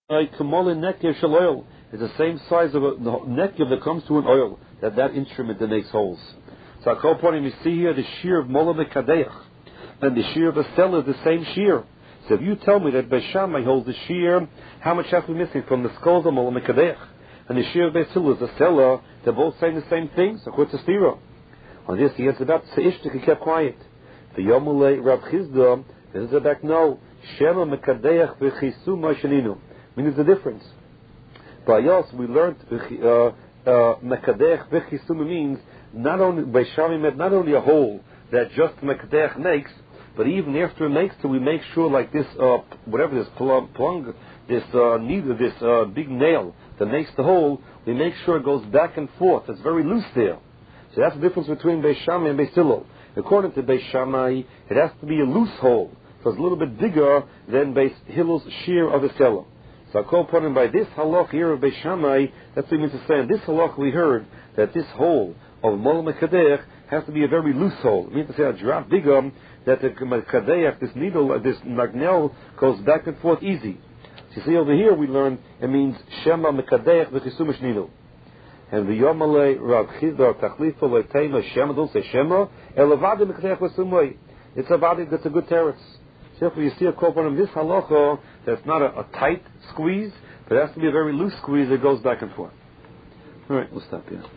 like Kamal and Nekev Shel oil. It's the same size of a Nekev that comes to an oil, that instrument that makes holes. So I call upon him, you see here the shear of Mola Mekadeach, and the shear of a seller is the same shear. So if you tell me that Beis Shammai holds the shear, how much have we missing from the skulls of Mola Mekadeach? And the shear of Beis Hillel is the seller, they're both saying the same thing, so what's the stira? On this, he answered that, Se'ishtik, he kept quiet. The Yomule Rav Chizda, this is back, no, Shema Mekadeach v'chisuma sheninu. Meaning the difference. By us, we learned Mekadeach v'chisuma means not only by Shammai not only a hole that just Mekadeach makes, but even after it makes it, we make sure like this, whatever this plung, this needle, this big nail that makes the hole, we make sure it goes back and forth. It's very loose there. So that's the difference between Beis Shammai and Beis Hillel. According to Beis Shammai, it has to be a loose hole, so it's a little bit bigger than Beis Hillel's shear of the seller. So I call upon him by this halach here of Beis Shammai. That's what he means to say. In this halach we heard that this hole of Mola Mekadeach has to be a very loose hole. It means to say a drop bigger, that the Mekadeach, this needle, this nagnel, goes back and forth easy. So you see over here we learn it means Shema Mekadeach v'chisuma sheninu. And the Yomale Rav Chizda Tachlifa Leitema Shema, don't say Shema, Elavadi Mekadeach v'sumay. It's a body that's a good terrace. Therefore, you see a call upon him, this halacha, that's not a tight squeeze, but it has to be a very loose squeeze that goes back and forth. All right, we'll stop here.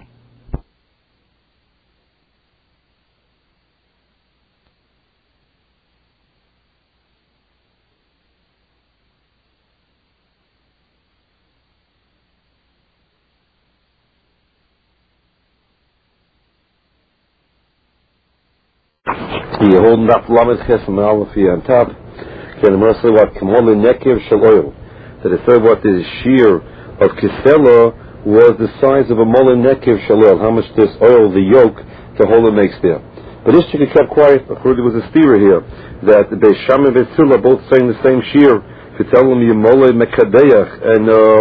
You're holding up Lamed Ches and Aleph here on top. Okay, the Mercer what Kamol Nekev Shel oil. So the third what is shear of Kisela was the size of a Mola Nekev Shel oil. How much this oil, the yolk, the hole makes there. But this chick kept quiet. I heard there was a stira here that Beis Shammai and Beis Hillel are both saying the same shear. If you tell them you Mola Mekadeach and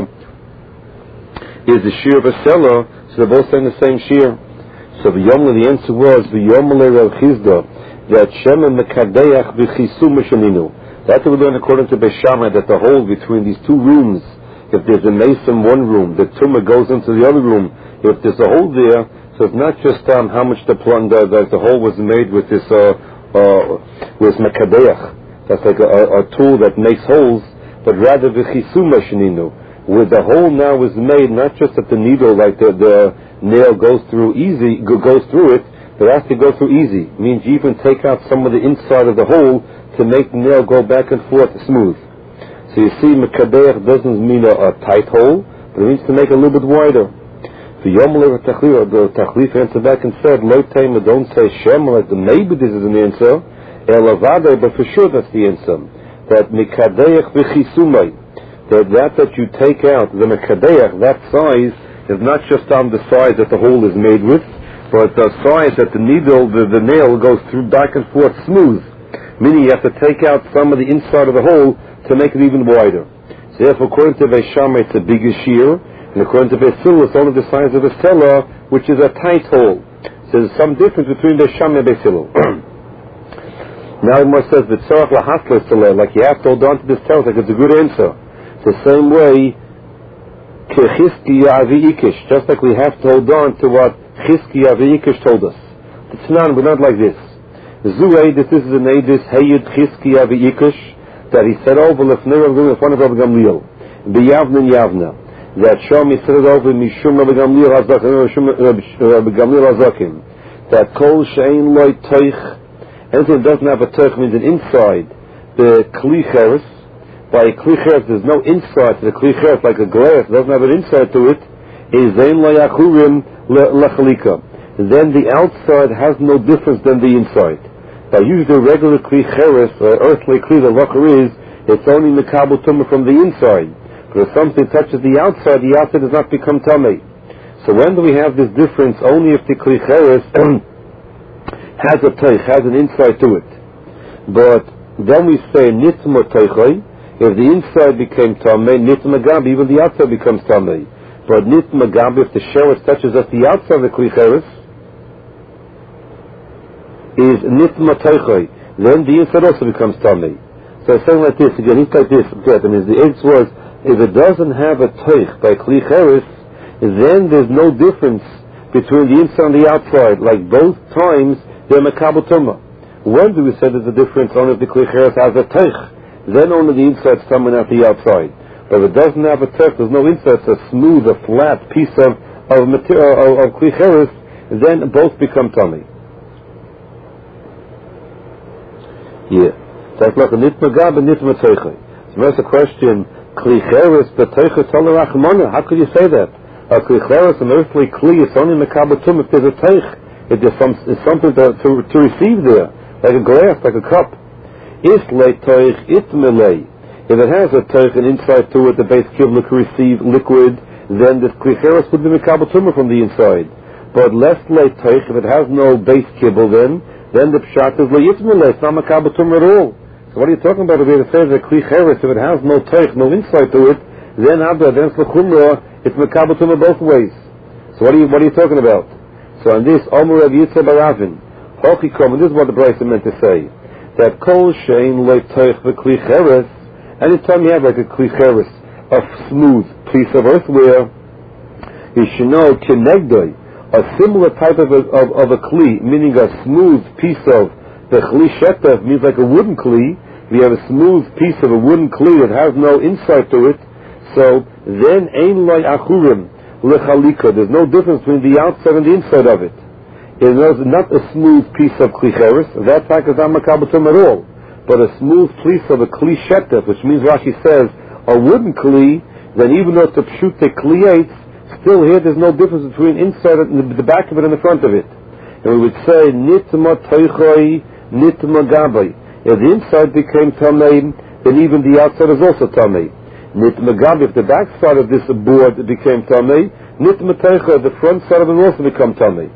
is the shear of a seller, so they're both saying the same shear. So the answer was the Yomle Rav Chizda, that Shema Mekadeach v'chisuma sheninu. That's what we learn according to Beis Shammai, that the hole between these two rooms, if there's a mace in one room, the tumor goes into the other room. If there's a hole there, so it's not just how much the hole was made with this with Mekadeach. That's like a tool that makes holes, but rather v'chisuma sheninu, where the hole now is made not just that the needle, like the nail goes through it, but it has to go through easy. It means you even take out some of the inside of the hole to make the nail go back and forth smooth. So you see, Mekadeach doesn't mean a tight hole, but it means to make it a little bit wider. The Yomle the Tachlif answered back and said, Lo Tema, don't say Shem, like maybe this is an answer, Elavade, but for sure that's the answer. That Mekadeach v'chisumay, that you take out, the Mekadeach, that size, is not just on the size that the hole is made with, but the size that the needle, the nail goes through back and forth smooth. Meaning you have to take out some of the inside of the hole to make it even wider. So therefore, according to Beis Shammai, it's a bigger shear, and according to Beis Hillel, it's only the size of a seller, which is a tight hole. So there's some difference between Beis Shammai and Beis Hillel. Now it more says, like you have to hold on to this teretz, like it's a good answer. It's the same way, just like we have to hold on to what Chizkiya v'Yikish told us. It's not, we're not like this. Zuei, this is an Eidis, Hayid Chizkiya v'Yikish, that he said over Lefnei Rav Gamliel in front of Rav Gamliel, B'Yavna and Yavna, that Shom he said it over Mishum Rav Gamliel Hazakim, that Kol Shein Loi Teich, anything that doesn't have a Teich means an inside, the Kli Cheres. By a Kli Cheres, there's no inside to the Kli Cheres, like a glass, doesn't have an inside to it, is Zain Lo Yachurim Lachalika. Then the outside has no difference than the inside. By using the regular Kli Cheres, earthly Kli, the locker is, it's only Mekabel Tumah from the inside. But if something touches the outside does not become Tameh. So when do we have this difference? Only if the Kli Cheres has a Teich, has an inside to it. But then we say Nitma Teichai, if the inside became Tameh, Nitma Gabi, even the outside becomes Tameh. But Nitma Gabi, if the Sheres touches at the outside of the Kli Cheres, is Nitma Teichai, then the inside also becomes Tameh. So it's saying like this, again, it's like this, the answer was, If it doesn't have a teich by kli cheres, then there's no difference between the inside and the outside. Like both times, they're mekabel tumah. When do we say there's a difference? Only if the kli cheres has a teich. Then only the inside's tumah, not the outside. But if it doesn't have a teich, there's no inside, it's a smooth, a flat piece of material of kli cheres, then both become tummy. Yeah. That's like a nitma gab and nitma teichai. So that's a question. Kli cheres b'teichai tala rachmana. How could you say that? A kli cheres, an earthly kli, it's only mekabel tumah if there's a teich. If there's something to receive there, like a glass, like a cup. Is le teich itmelei. If it has a teich, an inside to it, the base kibla can receive liquid, then the kli cheres would be mekabel tumah from the inside. But less le teich, if it has no base kibble, then the pshat is le itmelei. It's not mekabel tumah at all. So what are you talking about if it says that kli cheres, if it has no teich, no inside to it, then it's l'chumra, it's mekabel tumah both ways. So what are you talking about? So on this, Omer Rav Yitzchak Baravin, Hochikom, and this is what the Brisa meant to say, that kol shein lo teich v'kli cheres, anytime you have like a kli cheres, a smooth piece of earthware, you should know kinegdoi, a similar type of a kli, meaning a smooth piece of the kli shetav, means like a wooden kli. We have a smooth piece of a wooden kli that has no inside to it, so then ein loy achurim lechalika. There's no difference between the outside and the inside of it. It is not a smooth piece of kli cheres. That fact is not mekabel tumah at all. But a smooth piece of a kli shetav, which means Rashi says a wooden kli, then even though it's a pshute kliates, still here there's no difference between inside and the back of it and the front of it. And we would say nitma teichoi nitma gabay. If the inside became tamei, then even the outside is also tamei. Nitma gabay, if the back side of this board became tamei, nitma teichoi, the front side of it will also become tamei.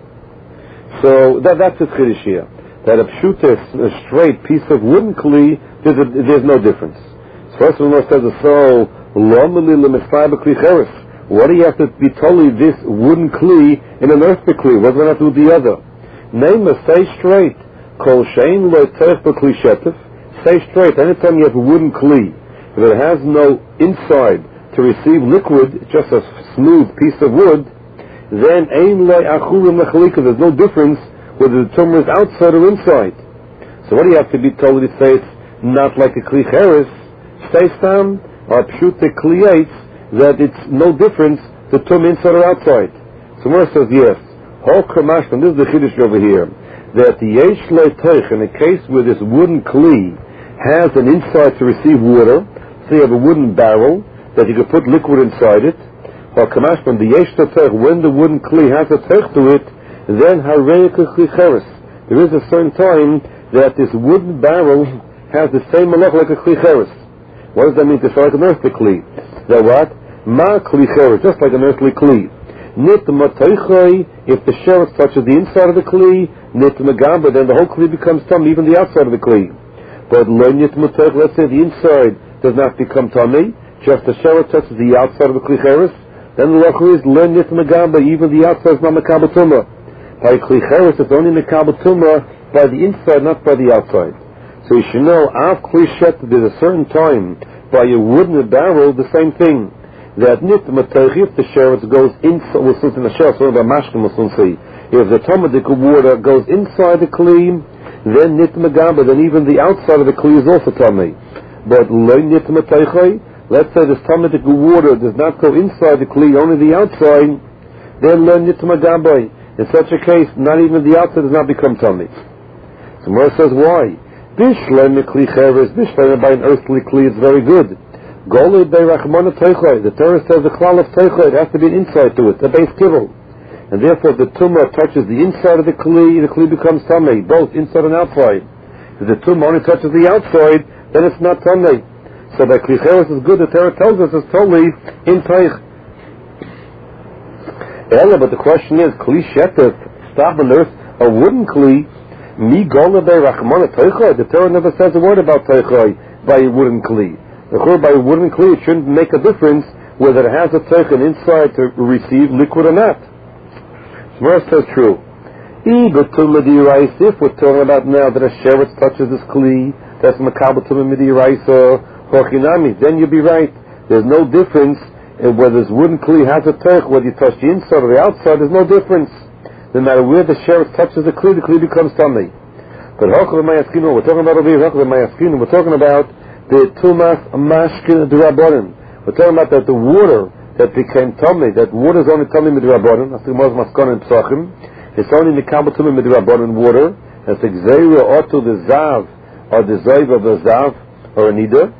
So that's the chiddush here. That a pshute, a straight piece of wooden kli, there's no difference. So first of all, it says so lomeli lemesai b'kli cheres. What do you have to be totally this wooden kli in an earthly kli? What's going to have to do with the other? Name a say straight. Kol shein lo teich b'kli shetif. Say straight. Anytime you have a wooden kli, if it has no inside to receive liquid, just a smooth piece of wood, then ein lo achurim lechalika. There's no difference whether the tumor is outside or inside. So what do you have to be told to say it's not like a kli cheres? Say stam or pshute kliates, that it's no difference the tumor inside or outside. So Mora says yes. Hol kamash, and this is the chiddush over here, that the yesh le teich, in a case where this wooden kli has an inside to receive water, so you have a wooden barrel that you could put liquid inside it. Hol kamash, and the yesh le teich, when the wooden kli has a teich to it, then harei kli cheres. There is a certain time that this wooden barrel has the same malach like a kli cheres. What does that mean? It's like an earthly kli. That what? Ma kli cheres, just like an earthly kli. Nitma teichoi, if the sheretz touches the inside of the kli, nitma gamba, then the whole kli becomes tummy, even the outside of the kli. But lo nitma teich, let's say the inside does not become tummy, just the sheretz touches the outside of the kli cheres, then the law is lo nitma gamba, even the outside is not mekabel tumah. By kli cheres, it's only mekabel tumah by the inside, not by the outside. So you should know, av kli shet, there's a certain time, by a wooden barrel, the same thing. That nitma teich, if the sheretz goes inside, we'll see in the sheretz, we'll see. If the tomadik water goes inside the kli, then nitma gamba, then even the outside of the kli is also tummy. But lo nitma teichoi, let's say this tomadik water does not go inside the kli, only the outside, then lo nitma gamba. In such a case, not even the outside does not become tummy. So Mora says, why? Bishlem kli cheres, bishlem by an earthly kli, it's very good. Golei bei rachmana teichoi, the Torah says the klal of teichoi, there has to be an inside to it, a base kibble. And therefore, if the tumor touches the inside of the kli becomes tamei, both inside and outside. If the tumor only touches the outside, then it's not tamei. So by kli cheres is good, the Torah tells us it's totally in teich. Ella, but the question is, kli shetif, stop on earth, a wooden kli, mi golei bei rachmana teichoi, the Torah never says a word about teichoi by a wooden kli. By a wooden kli, it shouldn't make a difference whether it has a teich inside to receive liquid or not. Shmur says true. If we're talking about now that a sheretz touches this kli, that's mekabel tumah midiraisa, hochinami, then you'll be right. There's no difference whether this wooden kli has a teich, whether you touch the inside or the outside. There's no difference. No matter where the sheretz touches the kli becomes tamei. But we're talking about over here. We're talking about the tumas mashkin d'Rabbanan. We're talking about that the water that became tamei, that water is only tamei d'Rabbanan. That's the most maskon in Pesachim. It's only mikabel tamei d'Rabbanan water. That's the gzeira otu the zav or the zayv of the zav or a nida.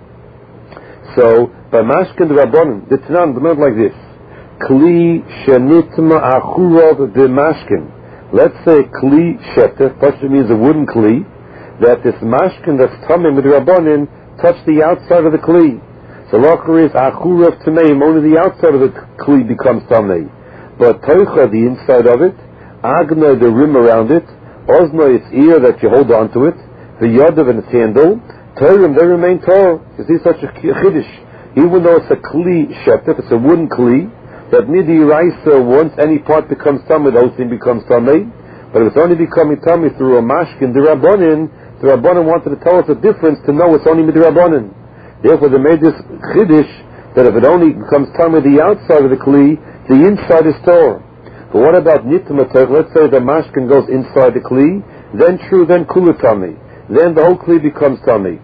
So by mashkin d'Rabbanan, the Tanan demanded like this: kli shenitma achurov de mashkin. Let's say kli shetef, which means a wooden kli, that this mashkin that's tamei d'Rabbanan touched the outside of the kli. So locher is achurav tameim, only the outside of the kli becomes tamei. But toicha, the inside of it, agna, the rim around it, ozna, its ear that you hold on to it, the yodav and its handle, toirim, they remain Torah. You see such a chiddush. Even though it's a kli shetef, it's a wooden kli, that midi raisa, once any part becomes tamei, the whole thing becomes tamei. But if it's only becoming tamei through a mashkin d'Rabbanan, the Rabbanan wanted to tell us the difference to know it's only d'Rabbanan. Therefore, they made this chiddush that if it only becomes tamei the outside of the kli, the inside is Torah. But what about nitma teich? Let's say the mashkin goes inside the kli, then true, then kula tamei. Then the whole kli becomes tamei.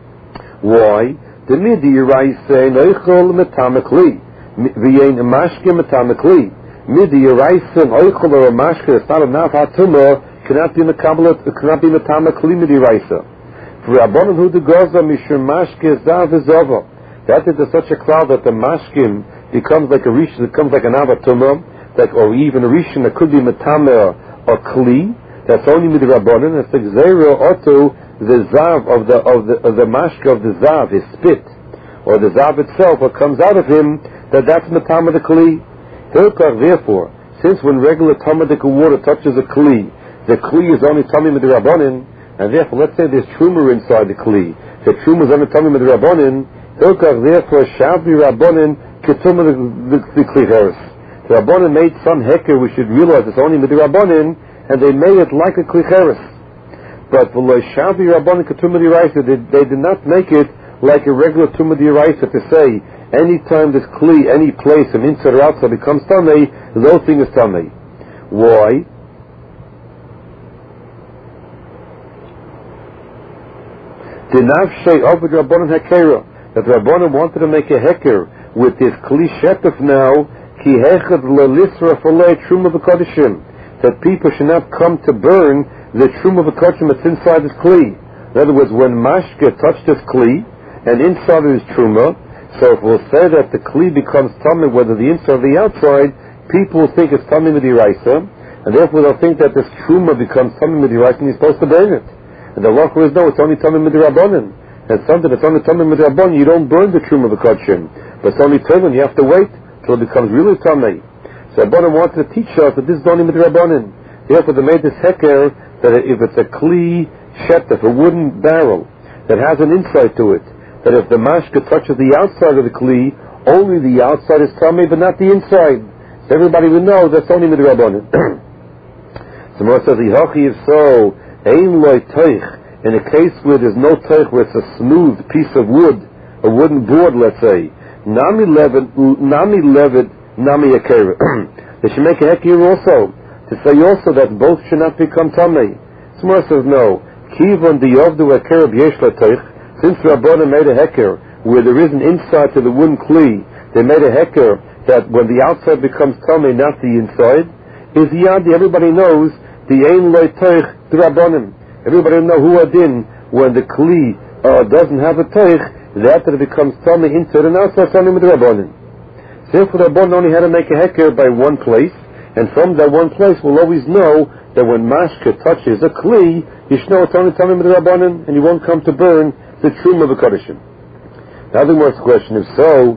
Why? The midi raisa noichol metame kli. V'yein mashkin metame kli. Midi raisa noichol or a mashkin it's not enough hatumah cannot be metame kli midi raisa. For Rabbanan hu de goza mishum mashkin zav v'zova. That is such a cloud that the mashkin becomes like a rishon, it becomes like an avatumah, or even a rishon that could be metame or kli. That's only midi Rabbanan. It's like zera oto the zav of the mashka of the zav, his spit, or the zav itself, what comes out of him, that's metame the kli. Therefore, since when regular tamadic water touches a kli, the kli is only tamei d'Rabbanan, and therefore, let's say there's truma inside the kli. The truma is only tamei d'Rabbanan. Therefore, shavli Rabbanan ketuma the kli heres. The Rabbanan made some heker. We should realize it's only d'Rabbanan, and they made it like a kli heres. But v'lo shavli Rabbanan ketuma d'Raisa, they did not make it like a regular tuma d'Raisa to say anytime this kli, any place, from inside or outside becomes tamei, the whole thing is tamei. Why? The nafshay of the Rabbanan hekera, that the Rabbanan wanted to make a heker with this kli shetef now, ki hechad lelisra folei truma v'kodishim, that people should not come to burn the truma v'kodishim that's inside this kli. In other words, when mashke touched this kli, and inside it is truma, so if we'll say that the kli becomes tamei, whether the inside or the outside, people will think it's tamei midiraisa, and therefore they'll think that this truma becomes tamei midiraisa and you're supposed to burn it. And the law is no, it's only tamei midrabanan. And something that's only tamei midrabanan, you don't burn the truma of the kodshim. But it's only tamei, you have to wait till it becomes really tamei. So Rabbanan wanted to teach us that this is only midrabanan. Therefore, they made this heker that if it's a kli shetef, a wooden barrel that has an inside to it, that if the mashka touches the outside of the kli, only the outside is tamei, but not the inside. So everybody will know that's only midrabanan. So Moshe says, "If so." Ein loy teich, in a case where there's no teich, where it's a smooth piece of wood, a wooden board, let's say, nami levet, nami akera. They should make a hekir also, to say also that both should not become tamei. Smar says no. Kivon diyovdu akera b'yesh teich. Since Rabbanan made a hekir where there is an inside to the wooden kli, they made a hekir that when the outside becomes tamei, not the inside, is yadi. Everybody knows the ein loy teich d'Rabbanan. Everybody know who adin when the kli doesn't have a teich, that it becomes tamei inside and outside tamei d'Rabbanan. Therefore, the Rabbanan only had to make a heker by one place, and from that one place we'll always know that when mashka touches a kli, you should know it's only tamei d'Rabbanan, and you won't come to burn the truma of the kodeshim. Now the next question, if so,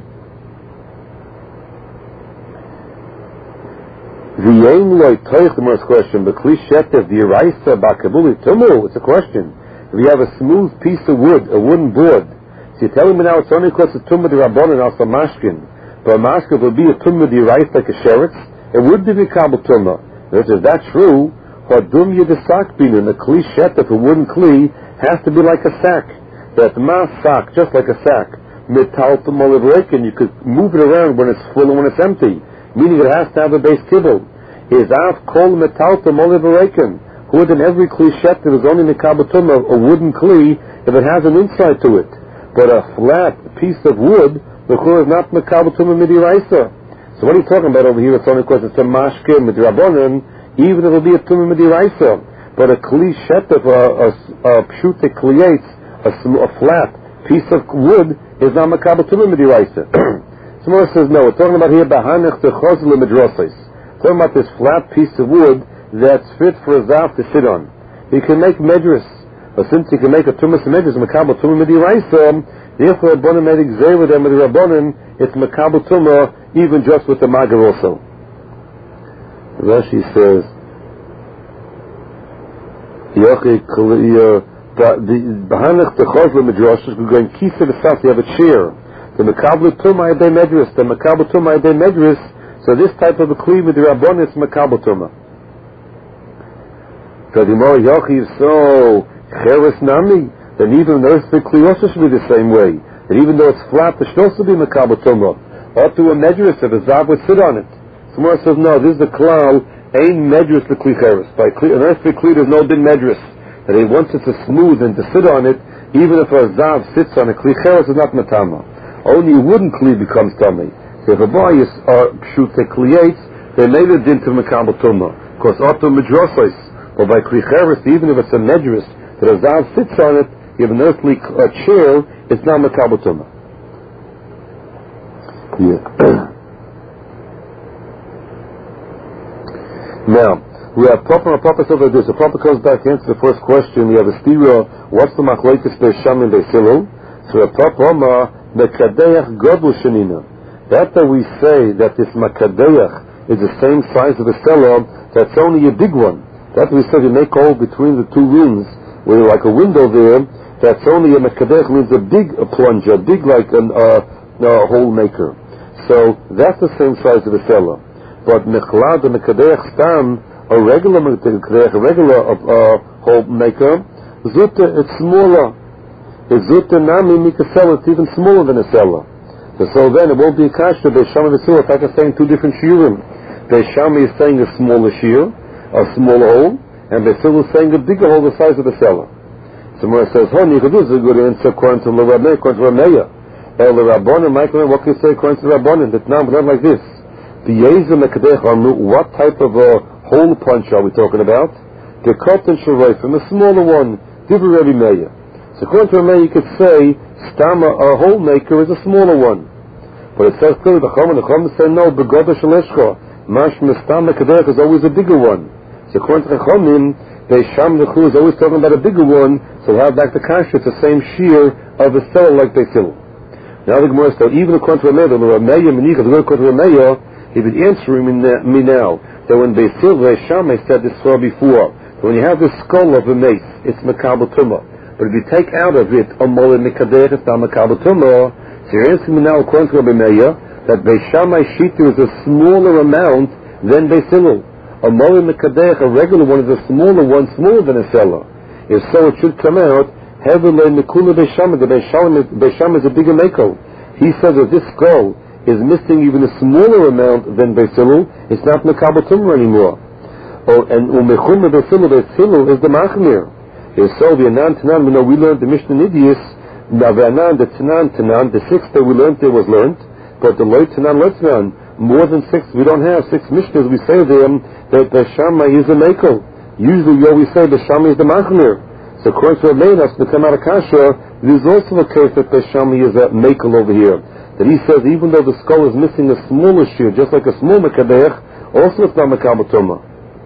the ein loy teich, the first question, the kli shetef, the eraisa bakabuli tumu, it's a question. If you have a smooth piece of wood, a wooden board, so you're telling me now it's only because it's tumah d'Rabbanan, also mashkin, but a mashkin will be a tumah d'eraisa like a sheretz, it would be the kabel tumah. If that's true, what dum yedesak binu, the kli shetef, a wooden kli, has to be like a sack. That mas sack, just like a sack. metaltum olivrekin. You could move it around when it's full and when it's empty, meaning it has to have a base kibble. Is af kol metaltum olivrekin. Who in every kli shetter is only mekabatuma, a wooden kli, if it has an inside to it. But a flat piece of wood, the kli is not mekabatuma midiraisa. So what are you talking about over here? It's only because it's a mashke midrabanan, even if it'll be a tumah midiraisa. But a kli shetter, a pshute kliates, a flat piece of wood, is not mekabatuma midiraisa. Someone says no. We're talking about here bahanech techozle midrosais. Talking about this flat piece of wood that's fit for a zav to sit on. You can make medris, but since you can make a tumas medris, makabel tumah midiraisa, therefore Rabbanan made exer with them with the Rabbanan, it's makabel tumah even just with the magar also. Rashi says, Bahanach techozle midroshes, we're going kisa v'saf, you have a chair. The makabel tumah yadei medris, the makabel tumah yadei medris, so this type of a kli with the Rabbanan, it's makabel tumah. So cheres nami, then even though the kli also should be the same way. That even though it's flat, it should also be makabel tumah. Or to a medris, if a zav would sit on it. Someone says, no, this is the klal, ain medris the kli cheres. By an earthly kli, there's no din medris. That once it's a smooth and to sit on it, even if a zav sits on it, kli cheres is not matama. Only a wooden kli becomes tummy. So if a boy is pshute kliates, they made a din to makabel tumah. Because auto medrosos. Or by kli cheres, even if it's a medris that a zav sits on it, you have an earthly chair, it's not makabel tumah. Yeah. Now, we have Papa over this. The Papa comes back to answer the first question. We have a stira, what's the machlokes Beis Shammai and Beis Hillel? So the Papa mekadeach godel shenina. That we say that this makadeach is the same size of a cellar, that's only a big one. That we said you make a hole between the two rooms, where like a window there, that's only a mekadech, means a big plunger, big like a hole maker. So that's the same size of a cellar. But mechlad and mekadech stam, a regular mekadech, a regular hole maker, zutta, it's smaller. It's zutta nami mikasela, it's even smaller than a cellar. So then it won't be a kasha. Beis Shammai and Beis Hillel, it's like I'm saying two different shiurim. Beis Shammai is saying a smaller shiur, a smaller hole, and Beis Hillel is saying a bigger hole the size of the cellar. Someone says, this is a good answer according to Rameya, according to Rameya. El Rabbanan, Michael, what can you say according to Rabbanan? That now, but not like this. What type of a hole punch are we talking about? The cotton from a smaller one, Divrei Rebbe Meir. So according to Rameya, you could say, Stama, a hole maker, is a smaller one. But it says clearly, the Chacham say, no, Begoda Shaleshcha. Mashma Stama Kadech is always a bigger one. So according to Chachamim, Beis Shammai is always talking about a bigger one, so we'll have back the kasha, it's the same shear of a cellar like Beis Hillel. Now the Gemara says, even according to Rameya, according to Rameya, he would answer me now, that when Beis Shammai said this far before, that when you have the skull of a mace, it's makabel tumah. But if you take out of it a molen mikadech, it's not makabel tumah. So you're answering me now according to Rameya, that Beis Shammai shita is a smaller amount than Beis Hillel. A molen mekadech, a regular one, is a smaller one, smaller than a cellar. If so, it should come out, heavily mekula Beis Shammai, the Beis Shammai is a bigger mako. He says that this skull is missing even a smaller amount than Beis Hillel, it's not makabel tumah anymore. And umechum Beis Hillel is the machmir. If so, the Anan Tanan, we learned the Mishnah Nidius, now the Anan, the Tanan, the sixth that we learned there was learned, but the Loit Tanan, more than six, we don't have six Mishnahs, we say them that Beis Shammai is the Mako. Usually we always say Beis Shammai is the Machmir. So according to Rameya, to come out of Kasha, there's also a case that Beis Shammai is a Mako over here. That he says even though the skull is missing a smaller shear, just like a small Mekadech, also it's not Makabel Tumah.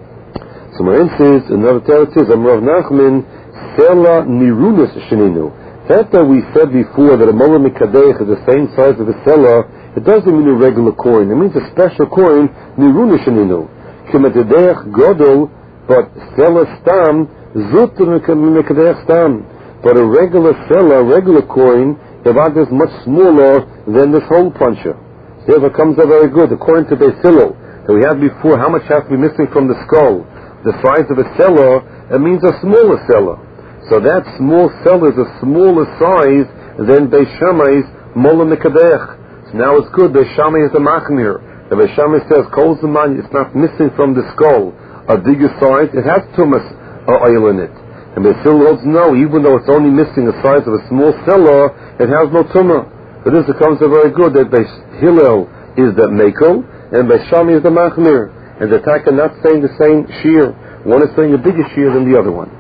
So my answer is, another teretz is, Rav Nachman, Sela Nirunis Sheninu. That we said before that a Mola Mekadech is the same size of a Sela, it doesn't mean a regular coin. It means a special coin, Niruna Sheninu. Kemetedech Godel, but Sela Stam, Zutun Mekadech Stam. But a regular Sela, a regular coin, the value is much smaller than this hole puncher. So it comes out very good. According to Beis Hillel, that we had before, how much has to be missing from the skull? The size of a cellar, it means a smaller cellar. So that small cellar is a smaller size than Beis Shammai's Mola Mekadeach. So now it's good. Beis Shammai is the Machmir. The Beis Shammai says, Kol Zaman, it's not missing from the skull a bigger size. It has tumas oil in it. And Beis Hillel holds no, even though it's only missing the size of a small cellar, it has no tumah. But this becomes very good that Beis Hillel is the Mekel and Beis Shammai is the Machmir. And the Taka not saying the same shear. One is saying a bigger shear than the other one.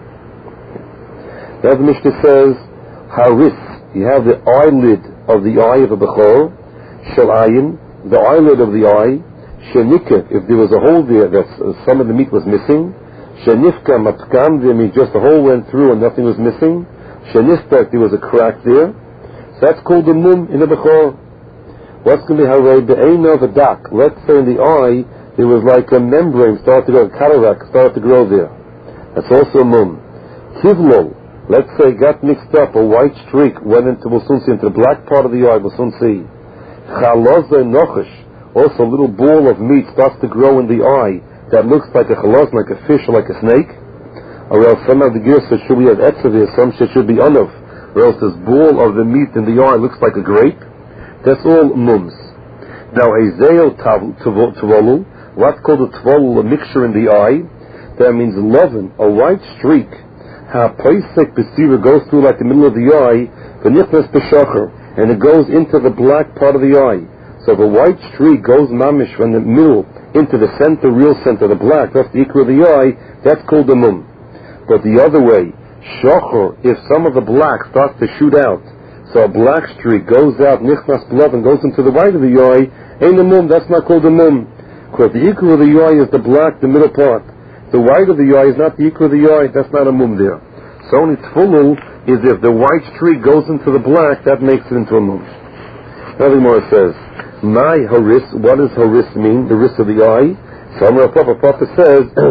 Now the Mishnah says, Haris, you have the eyelid of the eye of a Bechor, Shalayin, the eyelid of the eye, Shenika, if there was a hole there that some of the meat was missing, Shenifka Matkam, there means just the hole went through and nothing was missing, Shenifka, there was a crack there, so that's called the mum in the Bechor. What's going to be Harei Be'eina of a dak? Let's say in the eye, there was like a membrane started to grow, a cataract started to grow there. That's also a mum. Kivlol, let's say got mixed up, a white streak went into the black part of the eye, Busunsi. Chaloza Nochash, also a little ball of meat starts to grow in the eye that looks like a chalaz, like a fish or like a snake. Or else some of the gears should be have etzav, some should be anav. Or else this ball of the meat in the eye looks like a grape. That's all mums. Now a zeil tvolu, what's called a tvolu, a mixture in the eye, that means lovin, a white streak. Ha paisek besira goes through like the middle of the eye, v'nichnas b'shacher, and it goes into the black part of the eye. So the white streak goes mamish from the middle into the center, real center, the black, that's the equal of the eye, that's called the mum. But the other way, shachor, if some of the black starts to shoot out, so a black streak goes out, nichnas blood, and goes into the white of the eye, ain't the mum, that's not called the mum. Because the equal of the eye is the black, the middle part. The white of the eye is not the equal of the eye, that's not a mum there. So only tfulul is if the white streak goes into the black, that makes it into a mum. Now the Gemara says, my haris, what does haris mean, the haris of the eye? So Papa says,